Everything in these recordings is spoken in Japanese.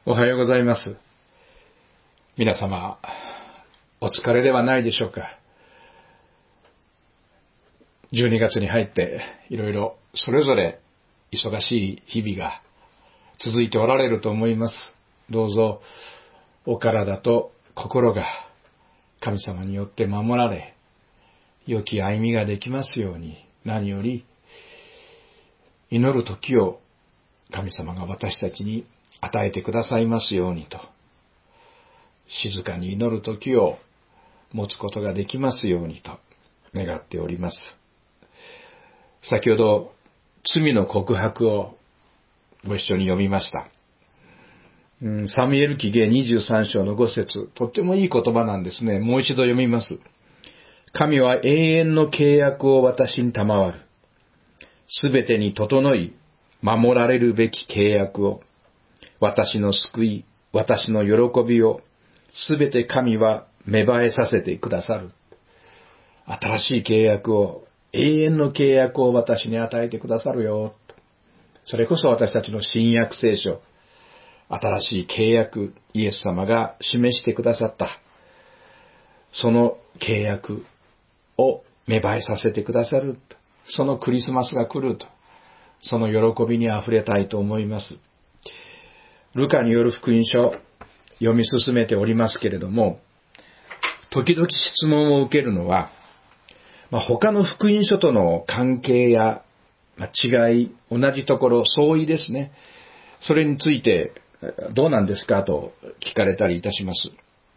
おはようございます。皆様、お疲れではないでしょうか。12月に入っていろいろそれぞれ忙しい日々が続いておられると思います。どうぞお体と心が神様によって守られ、良き歩みができますように、何より祈る時を神様が私たちに与えてくださいますようにと、静かに祈る時を持つことができますようにと願っております。先ほど罪の告白をご一緒に読みました。サムエル記下23章の5節、とってもいい言葉なんですね。もう一度読みます。神は永遠の契約を私に賜る。すべてに整い、守られるべき契約を、私の救い、私の喜びを、すべて神は芽生えさせてくださる。新しい契約を、永遠の契約を私に与えてくださるよ。それこそ私たちの新約聖書、新しい契約、イエス様が示してくださった。その契約を芽生えさせてくださる。そのクリスマスが来ると。その喜びにあふれたいと思います。ルカによる福音書、読み進めておりますけれども、時々質問を受けるのは、他の福音書との関係や違い、同じところ、相違ですね。それについてどうなんですかと聞かれたりいたします。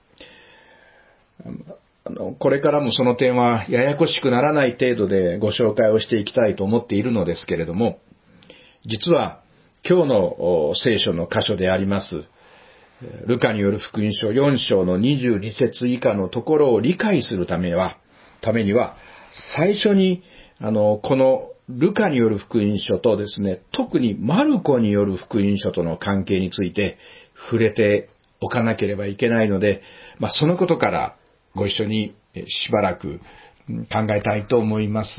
これからもその点はややこしくならない程度でご紹介をしていきたいと思っているのですけれども、実は今日の聖書の箇所であります、ルカによる福音書4章の22節以下のところを理解するためには、最初にこのルカによる福音書とですね、特にマルコによる福音書との関係について触れておかなければいけないので、そのことからご一緒にしばらく考えたいと思います。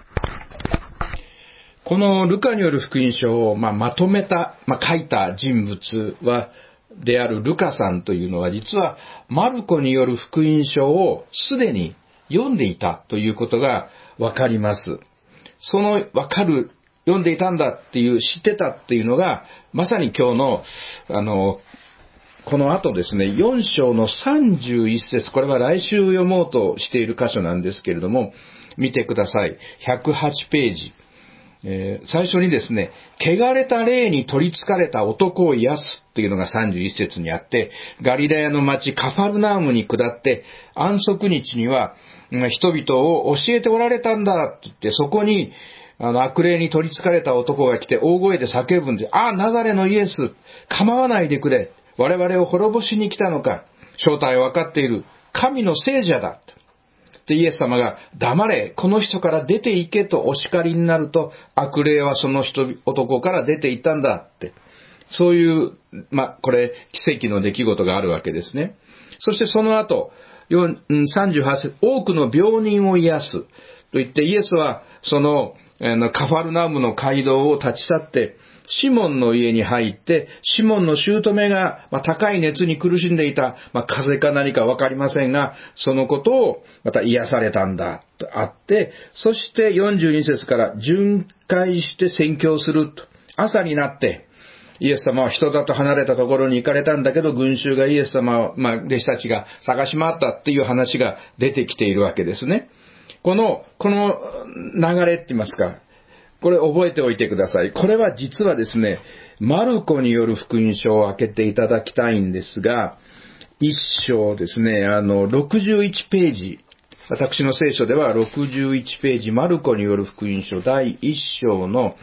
このルカによる福音書をまとめた、書いた人物であるルカさんというのは、実はマルコによる福音書をすでに読んでいたということがわかります。その読んでいたんだっていう、知ってたっていうのが、まさに今日の、この後ですね、4章の31節、これは来週読もうとしている箇所なんですけれども、見てください。108ページ。最初にですね、汚れた霊に取り憑かれた男を癒すっていうのが31節にあって、ガリラヤの町カファルナームに下って、安息日には人々を教えておられたんだって言って、そこに悪霊に取り憑かれた男が来て大声で叫ぶんで、ナザレのイエス、構わないでくれ。我々を滅ぼしに来たのか。正体は分かっている。神の聖者だ。で、イエス様が、黙れ、この人から出て行けとお叱りになると、悪霊はその男から出て行ったんだって。そういう、これ、奇跡の出来事があるわけですね。そしてその後、38節、多くの病人を癒す。と言って、イエスは、その、カファルナウムの街道を立ち去って、シモンの家に入って、シモンの姑が高い熱に苦しんでいた、風邪か何かわかりませんが、そのことをまた癒されたんだとあって、そして42節から巡回して宣教すると。朝になって、イエス様は人里離れたところに行かれたんだけど、群衆がイエス様を、弟子たちが探し回ったっていう話が出てきているわけですね。この流れって言いますか、これ覚えておいてください。これは実はですね、マルコによる福音書を開けていただきたいんですが、一章ですね、61ページ、私の聖書では61ページ、マルコによる福音書第1章の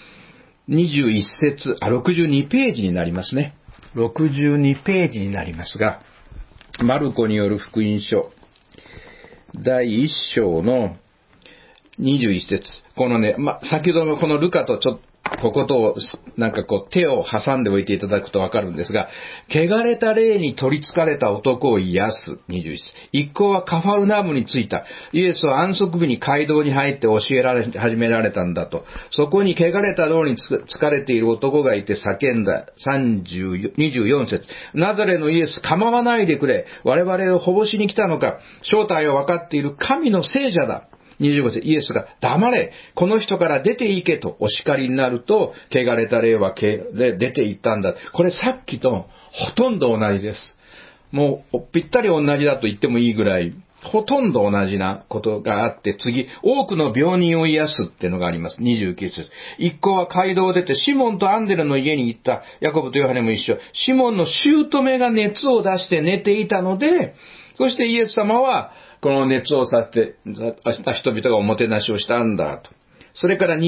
21節、62ページになりますね。62ページになりますが、マルコによる福音書第1章の21節。このね、先ほどのこのルカとちょっこことを、手を挟んでおいていただくとわかるんですが、汚れた霊に取り憑かれた男を癒す。21。一行はカファルナウムに着いた。イエスは安息日に街道に入って教えられ、始められたんだと。そこに汚れた霊に疲れている男がいて叫んだ。24節。ナザレのイエス、構わないでくれ。我々をほぼしに来たのか。正体を分かっている神の聖者だ。25節、イエスが黙れ、この人から出ていけとお叱りになると、汚れた霊は出ていったんだ。これさっきとほとんど同じです。もうぴったり同じだと言ってもいいぐらい、ほとんど同じなことがあって、次、多くの病人を癒すっていうのがあります。29節。一行は街道を出て、シモンとアンデレの家に行った。ヤコブとヨハネも一緒。シモンの姑が熱を出して寝ていたので、そしてイエス様は、この熱をさせて、人々がおもてなしをしたんだと。それから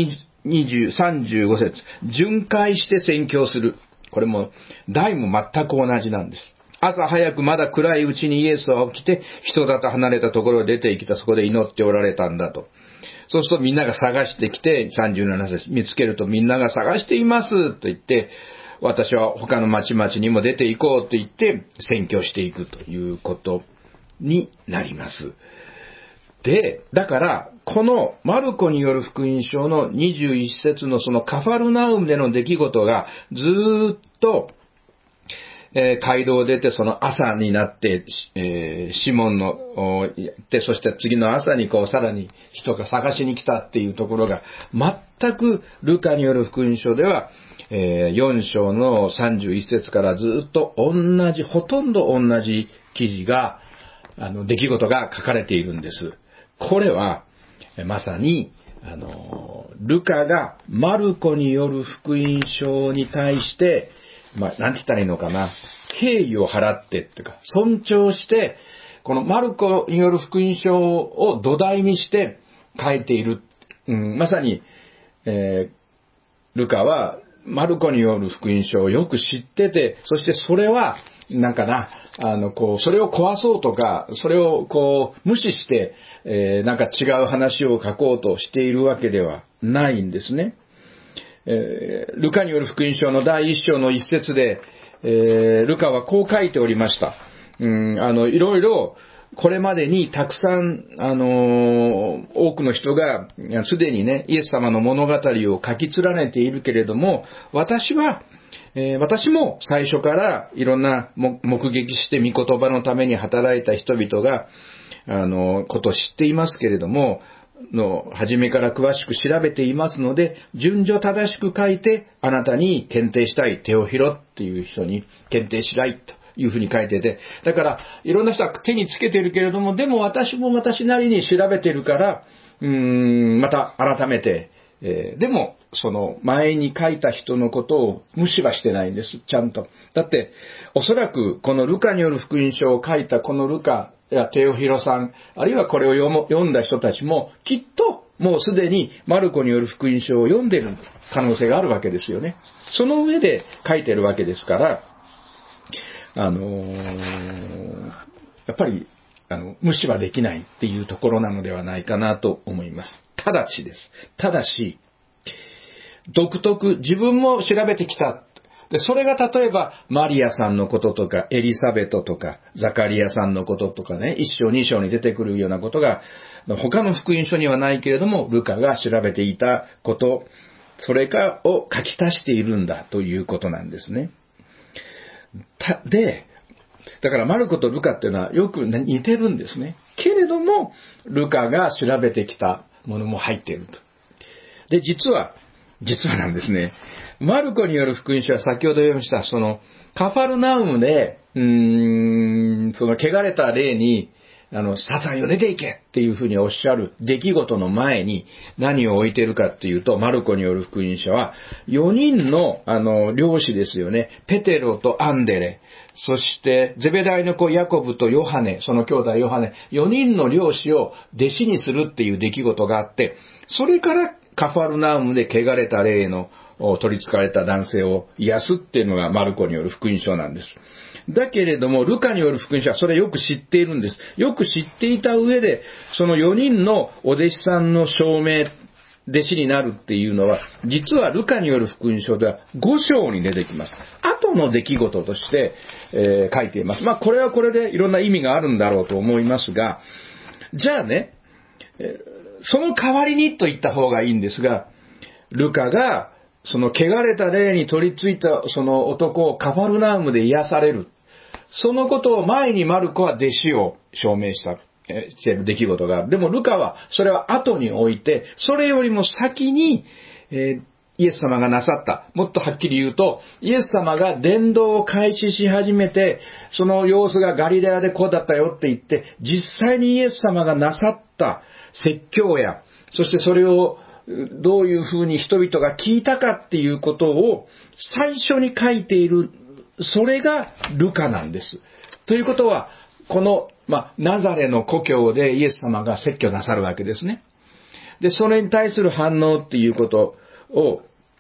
35節。巡回して宣教する。これも、題も全く同じなんです。朝早くまだ暗いうちにイエスは起きて、人里離れたところへ出て行きた、そこで祈っておられたんだと。そうするとみんなが探してきて、37節。見つけるとみんなが探していますと言って、私は他の町々にも出て行こうと言って、宣教していくということになります。で、だから、このマルコによる福音書の21節のそのカファルナウムでの出来事がずーっと、街道を出てその朝になって、シモンの、で、そして次の朝にさらに人が探しに来たっていうところが、全くルカによる福音書では、4章の31節からずっとほとんど同じ記事が、出来事が書かれているんです。これは、まさに、ルカがマルコによる福音書に対して、なんて言ったらいいのかな、敬意を払ってっていうか、尊重して、このマルコによる福音書を土台にして書いている。まさに、ルカはマルコによる福音書をよく知ってて、そしてそれは、それを壊そうとか、それを無視して、違う話を書こうとしているわけではないんですね。ルカによる福音書の第一章の一節で、ルカはこう書いておりました。いろいろ、これまでにたくさん、多くの人が、すでにね、イエス様の物語を書き連ねているけれども、私も最初からいろんな目撃して御言葉のために働いた人々が、ことを知っていますけれども、初めから詳しく調べていますので、順序正しく書いて、あなたに検定したい、テオヒロっていう人に検定しないというふうに書いてて、だから、いろんな人は手につけてるけれども、でも私も私なりに調べてるから、また改めて、でも、その前に書いた人のことを無視はしてないんです、ちゃんと。だって、おそらくこのルカによる福音書を書いたこのルカやテオヒロさん、あるいはこれを読んだ人たちも、きっともうすでにマルコによる福音書を読んでいる可能性があるわけですよね。その上で書いてるわけですから、やっぱり、無視はできないっていうところなのではないかなと思います。ただし、自分も調べてきた。で、それが例えば、マリアさんのこととか、エリザベトとか、ザカリアさんのこととかね、1章2章に出てくるようなことが、他の福音書にはないけれども、ルカが調べていたこと、それを書き足しているんだということなんですね。だからマルコとルカっていうのはよく似てるんですね。けれども、ルカが調べてきたものも入っていると。で、実はなんですね、マルコによる福音書は先ほど読みました、そのカファルナウムで、その汚れた霊に、サタンよ出ていけっていうふうにおっしゃる出来事の前に何を置いているかっていうと、マルコによる福音書は4人の漁師ですよね。ペテロとアンデレ、そしてゼベダイの子ヤコブとヨハネ、その兄弟ヨハネ、4人の漁師を弟子にするっていう出来事があって、それからカファルナウムで汚れた霊の取り憑かれた男性を癒すっていうのがマルコによる福音書なんです。だけれども、ルカによる福音書はそれをよく知っているんです。よく知っていた上で、その4人のお弟子さんの証明弟子になるっていうのは、実はルカによる福音書では5章に出てきます。後の出来事として、書いています。これはこれでいろんな意味があるんだろうと思いますが、じゃあね、その代わりにと言った方がいいんですが、ルカがその汚れた霊に取り付いたその男をカファルナウムで癒される。そのことを前にマルコは弟子を証明している出来事がある。でもルカはそれは後に置いて、それよりも先に、イエス様がなさった。もっとはっきり言うと、イエス様が伝道を開始し始めて、その様子がガリラヤでこうだったよって言って、実際にイエス様がなさった説教や、そしてそれをどういうふうに人々が聞いたかっていうことを最初に書いている、それがルカなんです。ということは、この、ナザレの故郷でイエス様が説教なさるわけですね。で、それに対する反応っていうことを、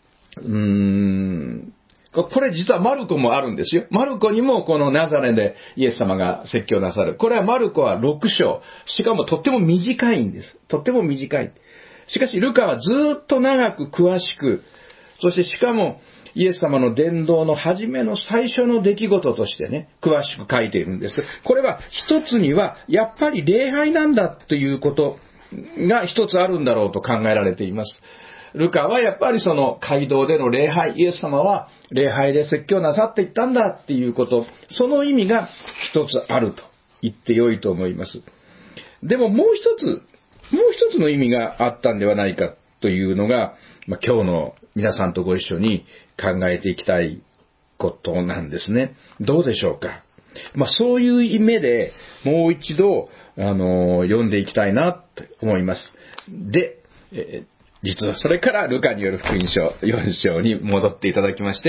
これ実はマルコもあるんですよ。マルコにもこのナザレでイエス様が説教なさる。これはマルコは6章。しかもとっても短いんです。とっても短い。しかしルカはずっと長く詳しく、そしてしかもイエス様の伝道の初めの最初の出来事としてね、詳しく書いているんです。これは一つにはやっぱり礼拝なんだということが一つあるんだろうと考えられています。ルカはやっぱりその街道での礼拝、イエス様は礼拝で説教なさっていったんだっていうこと、その意味が一つあると言ってよいと思います。でももう一つの意味があったんではないかというのが、今日の皆さんとご一緒に考えていきたいことなんですね。どうでしょうか。そういう意味でもう一度、読んでいきたいなと思います。で、実はそれからルカによる福音書4章に戻っていただきまして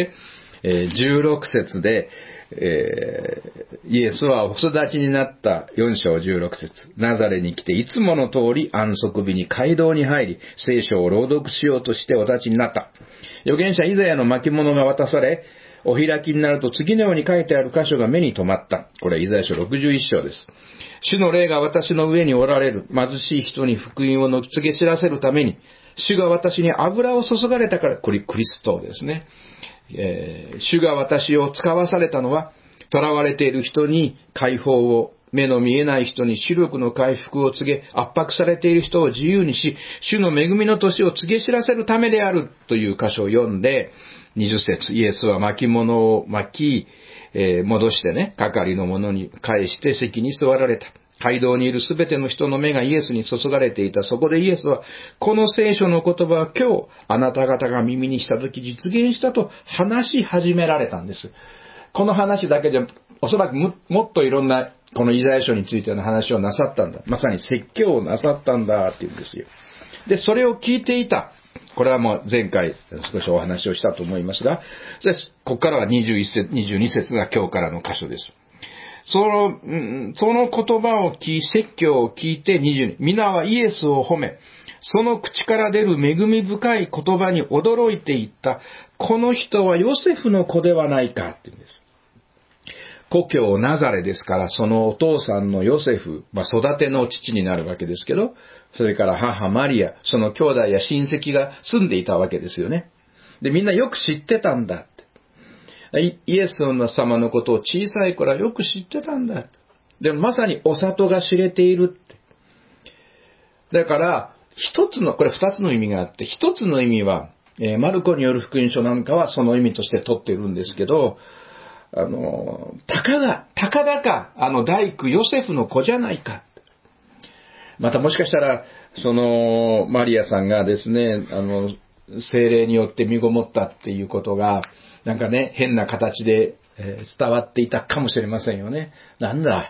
、16節で、イエスはお育ちになった4章16節、ナザレに来ていつもの通り安息日に街道に入り、聖書を朗読しようとしてお立ちになった。預言者イザヤの巻物が渡され、お開きになると次のように書いてある箇所が目に留まった。これはイザヤ書61章です。主の霊が私の上におられる。貧しい人に福音を告げ知らせるために、主が私に油を注がれたから、これクリストですね。主が私を使わされたのは、囚われている人に解放を、目の見えない人に視力の回復を告げ、圧迫されている人を自由にし、主の恵みの年を告げ知らせるためであるという箇所を読んで、20節、イエスは巻物を巻き、戻してね、係の者に返して席に座られた。街道にいるすべての人の目がイエスに注がれていた。そこでイエスは、この聖書の言葉は今日、あなた方が耳にしたとき実現したと話し始められたんです。この話だけで、おそらくもっといろんな、このイザヤ書についての話をなさったんだ。まさに説教をなさったんだっていうんですよ。で、それを聞いていた。これはもう前回少しお話をしたと思いますが、ここからは21節、22節が今日からの箇所です。その言葉を説教を聞いて22、皆はイエスを褒め、その口から出る恵み深い言葉に驚いていった。この人はヨセフの子ではないかって言うんです。故郷ナザレですから、そのお父さんのヨセフ、育ての父になるわけですけど、それから母マリア、その兄弟や親戚が住んでいたわけですよね。で、みんなよく知ってたんだって。イエス様のことを小さい頃はよく知ってたんだ。でもまさにお里が知れているって。だから、これ二つの意味があって、一つの意味は、マルコによる福音書なんかはその意味として取っているんですけど、たかだか、大工ヨセフの子じゃないか。またもしかしたら、マリアさんがですね、聖霊によって身ごもったっていうことが、なんかね、変な形で、伝わっていたかもしれませんよね。なんだ、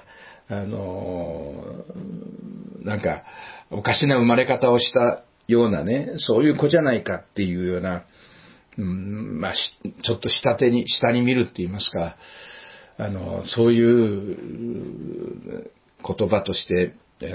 なんか、おかしな生まれ方をしたようなね、そういう子じゃないかっていうような、ちょっと下に見るって言いますか、そういう言葉として、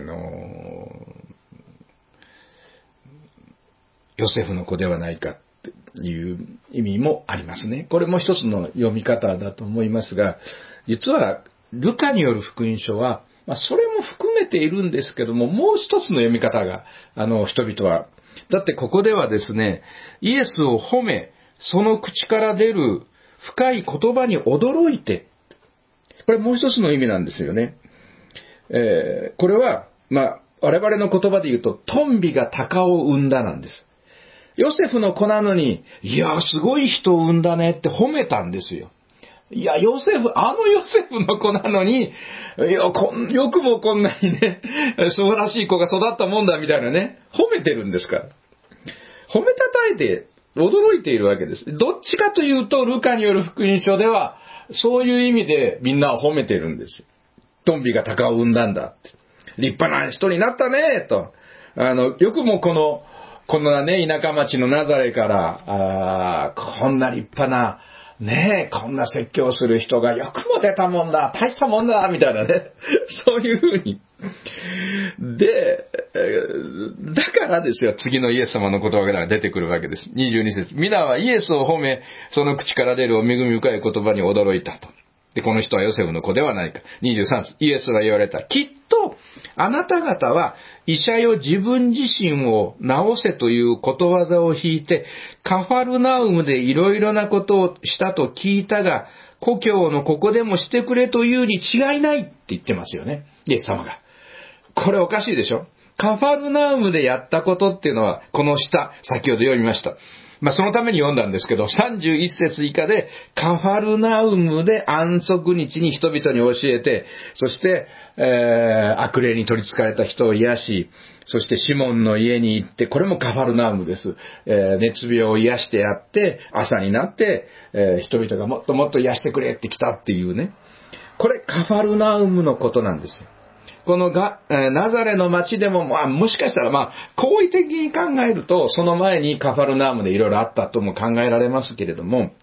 ヨセフの子ではないかっていう意味もありますね。これも一つの読み方だと思いますが、実はルカによる福音書は、それも含めているんですけども、もう一つの読み方が、人々はだってここではですね、イエスを褒め、その口から出る深い言葉に驚いて、これもう一つの意味なんですよね。これは、我々の言葉で言うと、トンビが鷹を生んだなんです。ヨセフの子なのに、いや、すごい人を生んだねって褒めたんですよ。いや、ヨセフの子なのに、いや、よくもこんなにね、素晴らしい子が育ったもんだみたいなね、褒めてるんですから。褒めたたえて驚いているわけです。どっちかというと、ルカによる福音書では、そういう意味でみんなを褒めてるんですよ。トンビが鷹を生んだんだって。立派な人になったね、と。よくもこんなね、田舎町のナザレから、こんな立派な、ねえ、こんな説教する人がよくも出たもんだ、大したもんだ、みたいなね。そういうふうに。で、だからですよ、次のイエス様の言葉が出てくるわけです。22節。皆はイエスを褒め、その口から出るお恵み深い言葉に驚いたと。で、この人はヨセフの子ではないか。23節。イエスは言われた。きっと、あなた方は、医者よ自分自身を治せということわざを引いて、カファルナウムでいろいろなことをしたと聞いたが、故郷のここでもしてくれというに違いないって言ってますよね。イエス様が。これおかしいでしょ？カファルナウムでやったことっていうのは、この下、先ほど読みました。そのために読んだんですけど、31節以下で、カファルナウムで安息日に人々に教えて、そして、悪霊に取り憑かれた人を癒し、そしてシモンの家に行って、これもカファルナウムです。熱病を癒してやって、朝になって、人々がもっともっと癒してくれって来たっていうね。これカファルナウムのことなんですよ。このナザレの町でも、もしかしたら好意的に考えると、その前にカファルナウムでいろいろあったとも考えられますけれども、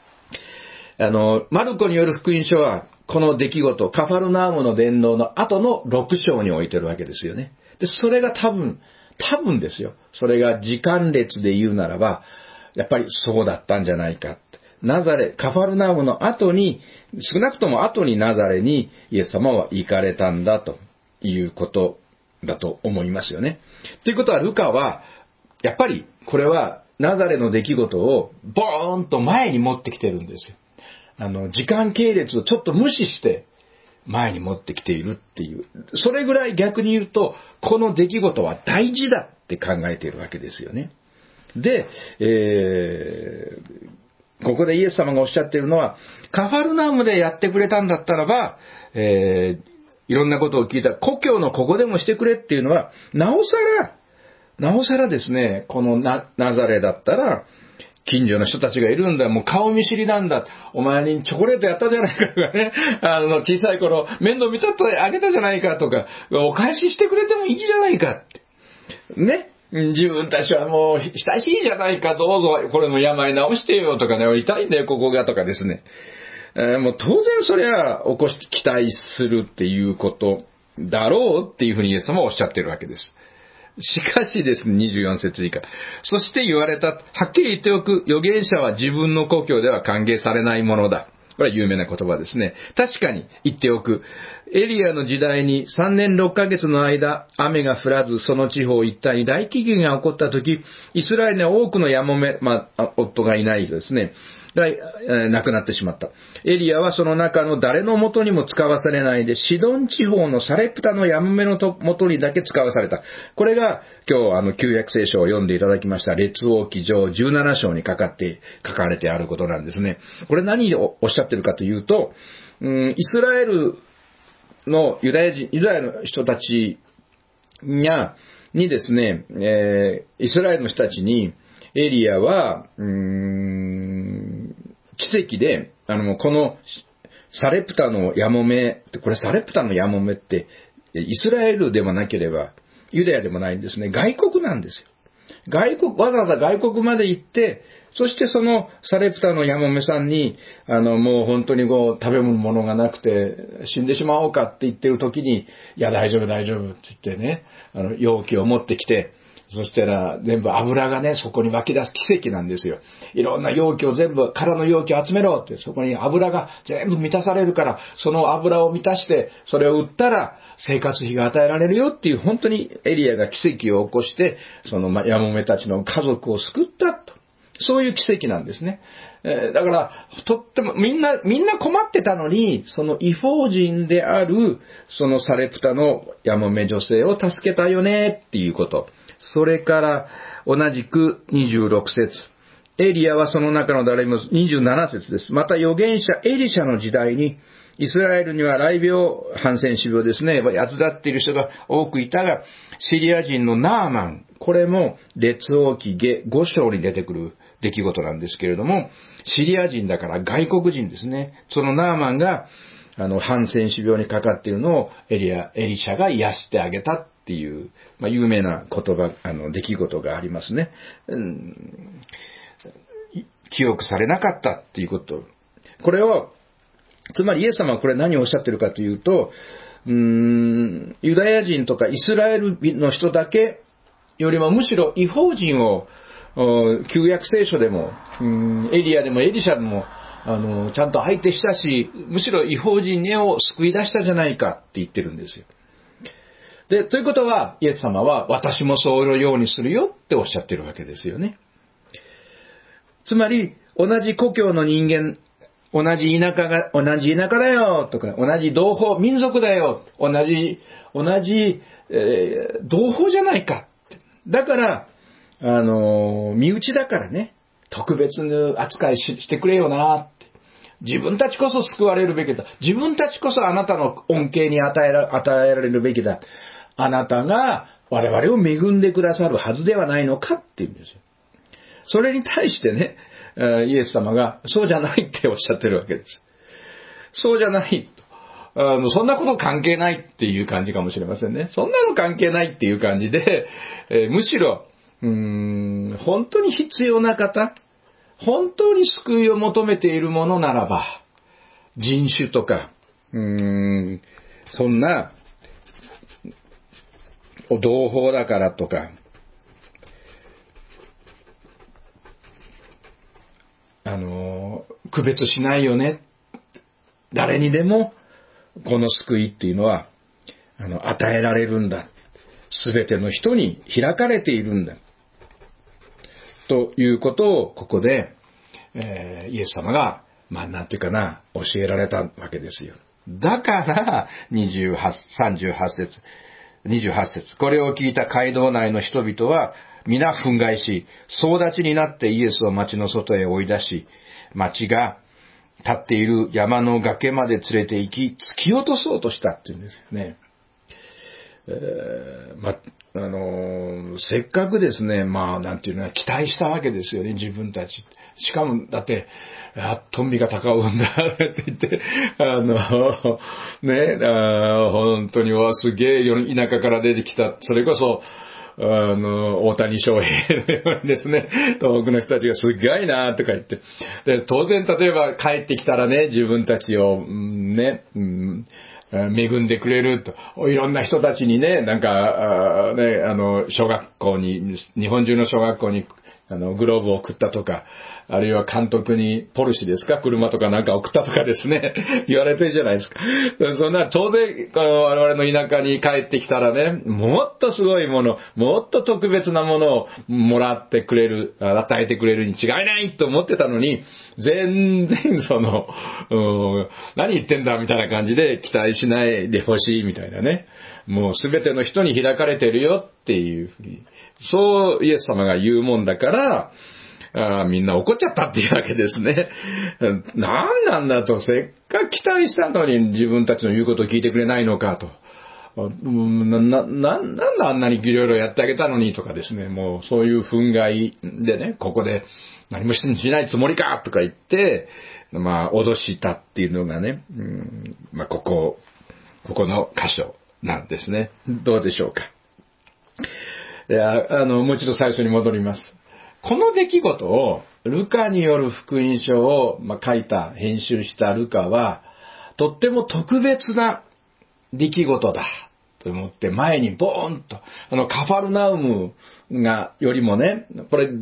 マルコによる福音書は、この出来事、カファルナウムの伝道の後の6章に置いてるわけですよね。で、それが多分ですよ。それが時間列で言うならば、やっぱりそうだったんじゃないか。カファルナウムの後に、少なくとも後にナザレにイエス様は行かれたんだということだと思いますよね。ということは、ルカは、やっぱりこれはナザレの出来事をボーンと前に持ってきてるんですよ。時間系列をちょっと無視して前に持ってきているっていう。それぐらい逆に言うと、この出来事は大事だって考えているわけですよね。で、ここでイエス様がおっしゃっているのは、カファルナウムでやってくれたんだったらば、いろんなことを聞いた故郷のここでもしてくれっていうのは、なおさらですね、このナザレだったら、近所の人たちがいるんだ、もう顔見知りなんだ、お前にチョコレートやったじゃないかとかね、小さい頃面倒見たってあげたじゃないかとか、お返ししてくれてもいいじゃないかって。ね。自分たちはもう親しいじゃないか、どうぞこれの病治してよとかね、痛いんだよここがとかですね。もう当然それは期待するっていうことだろうっていうふうにイエス様はおっしゃってるわけです。しかしですね、24節以下。そして言われた。はっきり言っておく。預言者は自分の故郷では歓迎されないものだ。これは有名な言葉ですね。確かに言っておく。エリアの時代に3年6ヶ月の間、雨が降らず、その地方一帯に大飢饉が起こった時、イスラエルには多くのやもめ、夫がいないですね。亡くなってしまった。エリアはその中の誰の元にも使わされないで、シドン地方のサレプタのやもめの元にだけ使わされた。これが今日旧約聖書を読んでいただきました列王記上17章に書かれてあることなんですね。これ何をおっしゃってるかというと、イスラエルのユダヤの人たちにですね、イスラエルの人たちにエリアは奇跡でこのサレプタのヤモメ、これサレプタのヤモメってイスラエルでもなければユダヤでもないんですね。外国なんですよ。わざわざ外国まで行って、そしてそのサレプタのヤモメさんにもう本当に食べ物がなくて死んでしまおうかって言ってる時に、いや大丈夫って言ってね、容器を持ってきて、 そしたら全部油がね、そこに湧き出す奇跡なんですよ。いろんな容器を全部、空の容器を集めろって、そこに油が全部満たされるから、その油を満たして、それを売ったら生活費が与えられるよっていう、本当にエリアが奇跡を起こして、そのヤモメたちの家族を救ったと。そういう奇跡なんですね。だから、とっても、みんな困ってたのに、その異邦人である、そのサレプタのヤモメ女性を助けたよねっていうこと。それから、同じく26節。エリアはその中の誰も27節です。また預言者エリシャの時代に、イスラエルには雷病、ハンセン氏病ですね、奴立っている人が多くいたが、シリア人のナーマン、これも列王記下5章に出てくる出来事なんですけれども、シリア人だから外国人ですね。そのナーマンが、ハンセン氏病にかかっているのをエリシャが癒してあげたっていう、有名な言葉、出来事がありますね。記憶されなかったっていうこと。これを、つまりイエス様はこれ何をおっしゃってるかというと、ユダヤ人とかイスラエルの人だけよりもむしろ異邦人を旧約聖書でも、エリアでもエリシャでも、ちゃんと相手したし、むしろ異邦人を救い出したじゃないかって言ってるんですよ。で、ということは、イエス様は私もそういうようにするよっておっしゃってるわけですよね。つまり、同じ故郷の人間、同じ田舎だよとか、同じ同胞、民族だよ、同じ、同胞じゃないかって。だから、身内だからね、特別な扱いしてくれよなって。自分たちこそ救われるべきだ。自分たちこそあなたの恩恵に与えられるべきだ。あなたが我々を恵んでくださるはずではないのかって言うんですよ。それに対してね、イエス様がそうじゃないっておっしゃってるわけです。そうじゃないと。そんなこと関係ないっていう感じかもしれませんね。そんなの関係ないっていう感じで、むしろ、本当に必要な方、本当に救いを求めているものならば、人種とか、そんな、同胞だからとか、区別しないよね。誰にでも、この救いっていうのは、与えられるんだ。すべての人に開かれているんだ。ということを、ここで、イエス様が、なんていうかな、教えられたわけですよ。だから、38節。これを聞いた街道内の人々は、皆憤慨し、総立ちになってイエスを町の外へ追い出し、町が立っている山の崖まで連れて行き、突き落とそうとしたっていうんですよね。せっかくですね、なんていうのは期待したわけですよね、自分たち。しかも、だって、トンビが鷹を産んだって言って、本当にすげえ田舎から出てきた、それこそ、大谷翔平のようにですね、東北の人たちがすごいなとか言って。で、当然例えば帰ってきたらね、自分たちを、恵んでくれると。いろんな人たちにね、小学校に、日本中の小学校に、グローブを送ったとか、あるいは監督にポルシェですか、車とかなんか送ったとかですね、言われてるじゃないですか。そんな、当然、我々の田舎に帰ってきたらね、もっとすごいもの、もっと特別なものをもらってくれる、与えてくれるに違いないと思ってたのに、全然何言ってんだみたいな感じで期待しないでほしいみたいなね。もうすべての人に開かれてるよっていうふうに。そうイエス様が言うもんだから、みんな怒っちゃったっていうわけですね。なんだと、せっかく期待したのに自分たちの言うことを聞いてくれないのかと。なんであんなにいろいろやってあげたのにとかですね、もうそういう憤慨でね、ここで何もしないつもりかとか言って、脅したっていうのがね、ここの箇所なんですね。どうでしょうか。もう一度最初に戻ります。この出来事を、ルカによる福音書を編集したルカは、とっても特別な出来事だと思って前にボーンと、カファルナウムよりもね、これ、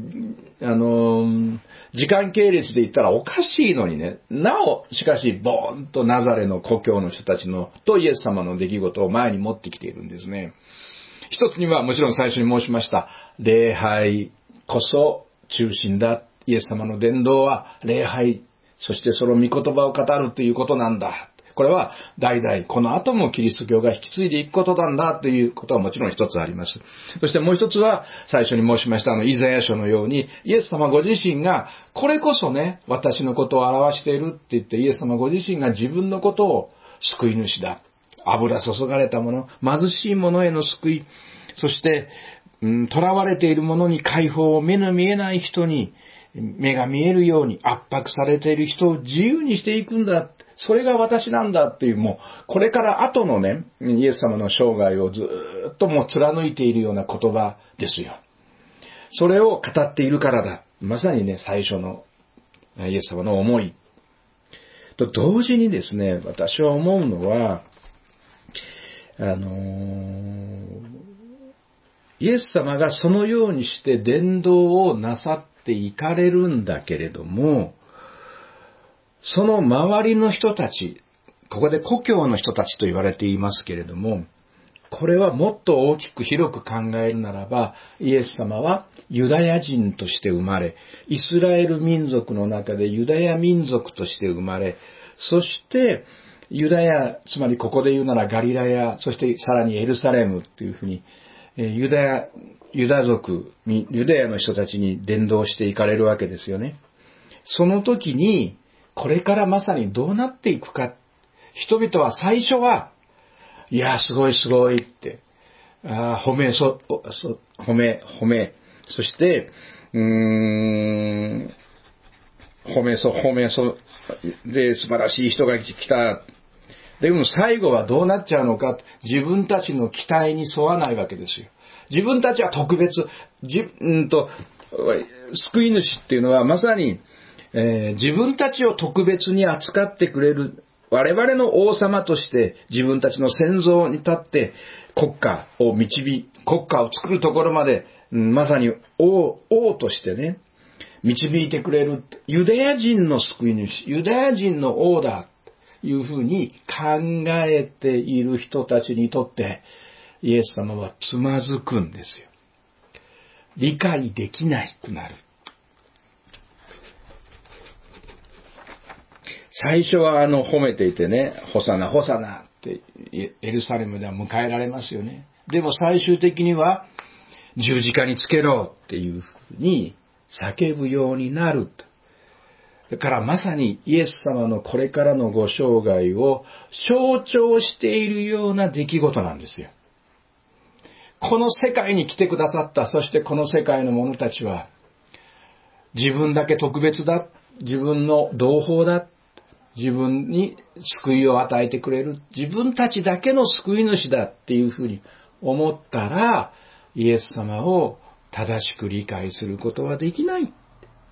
時間系列で言ったらおかしいのにね、なお、しかし、ボーンとナザレの故郷の人たちとイエス様の出来事を前に持ってきているんですね。一つにはもちろん最初に申しました、礼拝こそ中心だ。イエス様の伝道は礼拝、そしてその御言葉を語るということなんだ。これは代々この後もキリスト教が引き継いでいくことなんだということはもちろん一つあります。そしてもう一つは最初に申しましたイザヤ書のようにイエス様ご自身がこれこそね、私のことを表しているって言ってイエス様ご自身が自分のことを救い主だ。油注がれたもの、貧しい者への救い、そして囚われている者に解放を目の見えない人に目が見えるように圧迫されている人を自由にしていくんだ。それが私なんだっていう、もう、これから後のね、イエス様の生涯をずっともう貫いているような言葉ですよ。それを語っているからだ。まさにね、最初のイエス様の思い。と同時にですね、私は思うのは、イエス様がそのようにして伝道をなさっていかれるんだけれども、その周りの人たち、ここで故郷の人たちと言われていますけれども、これはもっと大きく広く考えるならば、イエス様はユダヤ人として生まれ、イスラエル民族の中でユダヤ民族として生まれ、そしてユダヤ、つまりここで言うならガリラヤ、そしてさらにエルサレムっていうふうに、ユダ族、ユダヤの人たちに伝道していかれるわけですよね。その時に、これからまさにどうなっていくか。人々は最初は、いや、すごいすごいって、褒め、そして、で、素晴らしい人が来た。でも最後はどうなっちゃうのか。自分たちの期待に沿わないわけですよ。自分たちは特別、救い主っていうのはまさに、自分たちを特別に扱ってくれる我々の王様として自分たちの先祖に立って国家を作るところまで、まさに王としてね、導いてくれるユダヤ人の救い主、ユダヤ人の王だというふうに考えている人たちにとってイエス様はつまずくんですよ。理解できないくなる。最初は褒めていてね、ホサナ、ホサナってエルサレムでは迎えられますよね。でも最終的には十字架につけろっていうふうに叫ぶようになる。だからまさにイエス様のこれからのご生涯を象徴しているような出来事なんですよ。この世界に来てくださった、そしてこの世界の者たちは自分だけ特別だ、自分の同胞だ、自分に救いを与えてくれる、自分たちだけの救い主だっていうふうに思ったら、イエス様を正しく理解することはできない。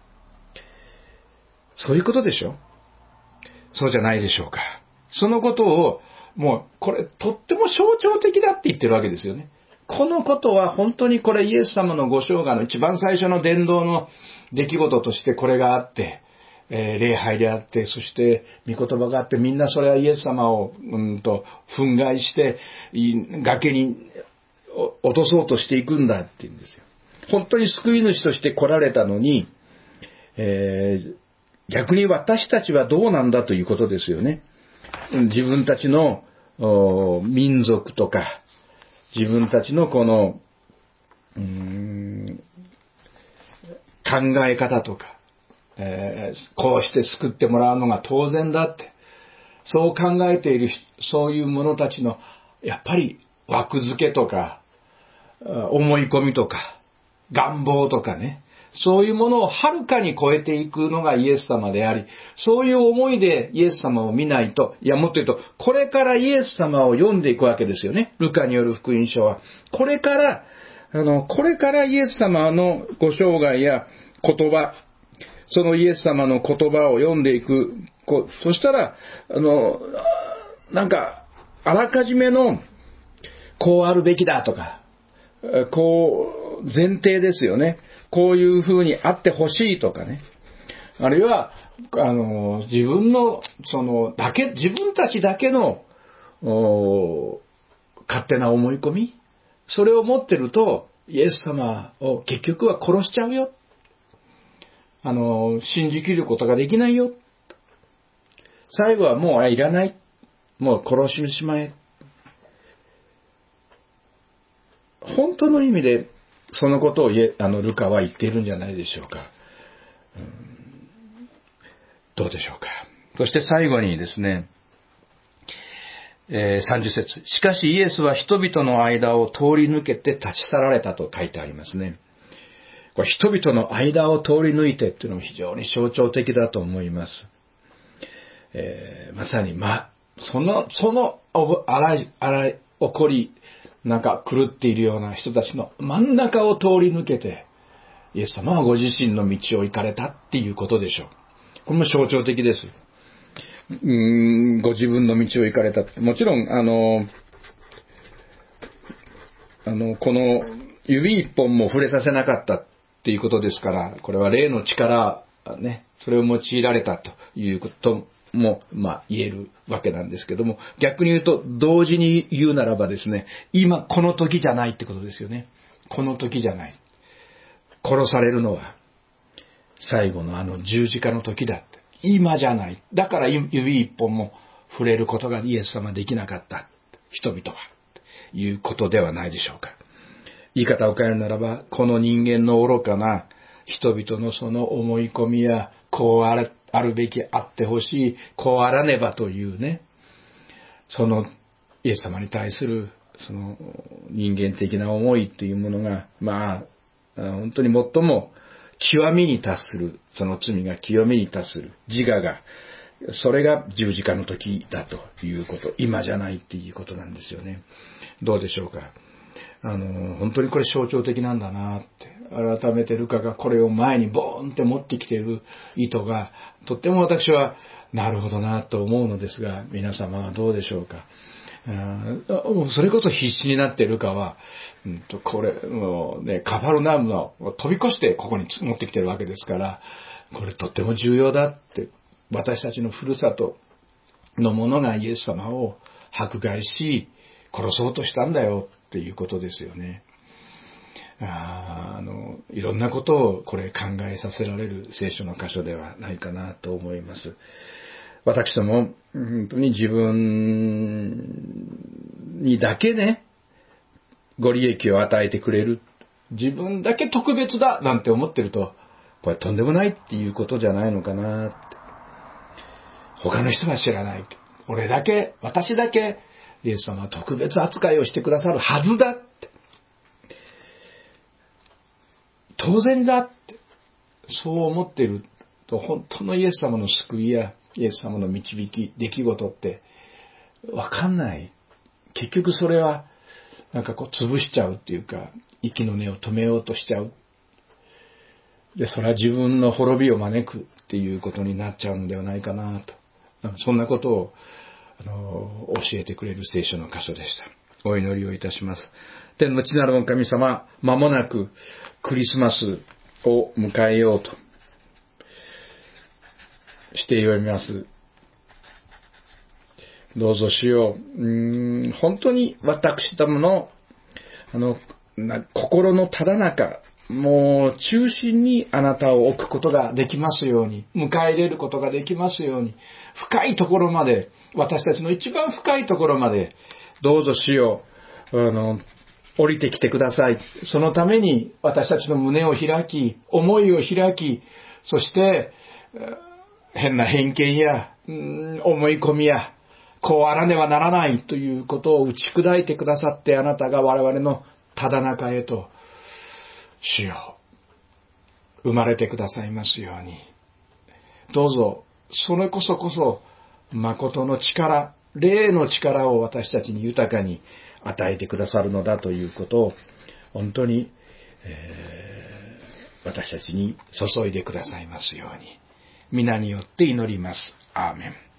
そういうことでしょ？そうじゃないでしょうか。そのことを、もうこれとっても象徴的だって言ってるわけですよね。このことは本当にこれイエス様のご生涯の一番最初の伝道の出来事としてこれがあって、礼拝であって、そして御言葉があって、みんなそれはイエス様を憤慨して崖に落とそうとしていくんだって言うんですよ。本当に救い主として来られたのに、逆に私たちはどうなんだということですよね。自分たちの民族とか、自分たちのこの考え方とか、こうして救ってもらうのが当然だって、そう考えているそういう者たちのやっぱり枠付けとか思い込みとか願望とかね、そういうものをはるかに超えていくのがイエス様であり、そういう思いでイエス様を見ないと、いやもっと言うと、これからイエス様を読んでいくわけですよね。ルカによる福音書は。これからイエス様のご生涯や言葉、そのイエス様の言葉を読んでいく。そしたら、なんか、あらかじめの、こうあるべきだとか、こ前提ですよね。こういう風にあってほしいとかね。あるいは、自分の、自分たちだけの、勝手な思い込み、それを持ってると、イエス様を結局は殺しちゃうよ。信じきることができないよ。最後はもういらない。もう殺してしまえ。本当の意味でそのことをルカは言っているんじゃないでしょうか。どうでしょうか。そして最後にですね、30節。しかしイエスは人々の間を通り抜けて立ち去られたと書いてありますね。これ人々の間を通り抜いてっていうのも非常に象徴的だと思います。まさに、その起こり、なんか狂っているような人たちの真ん中を通り抜けて、イエス様はご自身の道を行かれたっていうことでしょう。これも象徴的です。ご自分の道を行かれた。もちろん、この指一本も触れさせなかったっていうことですから、これは霊の力、ね、それを用いられたということも、言えるわけなんですけども、逆に言うと、同時に言うならばですね、今この時じゃないってことですよね。この時じゃない。殺されるのは、最後の十字架の時だって。今じゃない。だから指一本も触れることがイエス様できなかった。人々は。ということではないでしょうか。言い方を変えるならば、この人間の愚かな人々のその思い込みや、こうあるべきあってほしい、こうあらねばというね、そのイエス様に対するその人間的な思いというものが、本当に最も極みに達する、その罪が極みに達する、自我が、それが十字架の時だということ、今じゃないっていうことなんですよね。どうでしょうか。本当にこれ象徴的なんだなって、改めてルカがこれを前にボーンって持ってきている意図が、とっても私はなるほどなと思うのですが、皆様はどうでしょうか。それこそ必死になってルカは、これもうね、カファルナウムを飛び越してここに持ってきてるわけですから、これとっても重要だって、私たちのふるさとの者がイエス様を迫害し、殺そうとしたんだよっていうことですよね。いろんなことをこれ考えさせられる聖書の箇所ではないかなと思います。私ども、本当に自分にだけね、ご利益を与えてくれる。自分だけ特別だなんて思ってると、これとんでもないっていうことじゃないのかなって。他の人は知らない。私だけ、イエス様は特別扱いをしてくださるはずだって。当然だって。そう思っていると、本当のイエス様の救いや、イエス様の導き、出来事ってわかんない。結局それはなんか潰しちゃうっていうか、息の根を止めようとしちゃう。で、それは自分の滅びを招くっていうことになっちゃうのではないかなと。そんなことを教えてくれる聖書の箇所でした。お祈りをいたします。天の地なる御神様、間もなくクリスマスを迎えようとしております。どうぞ主よ、本当に私どもの心のただ中、もう中心にあなたを置くことができますように、迎え入れることができますように、深いところまで、私たちの一番深いところまで、どうぞ主よ、降りてきてください。そのために私たちの胸を開き、思いを開き、そして変な偏見や思い込みや、こうあらねばならないということを打ち砕いてくださって、あなたが我々のただ中へと、主よ、生まれてくださいますように。どうぞ、それこそ、誠の力、霊の力を私たちに豊かに与えてくださるのだということを、本当に、私たちに注いでくださいますように。皆によって祈ります。アーメン。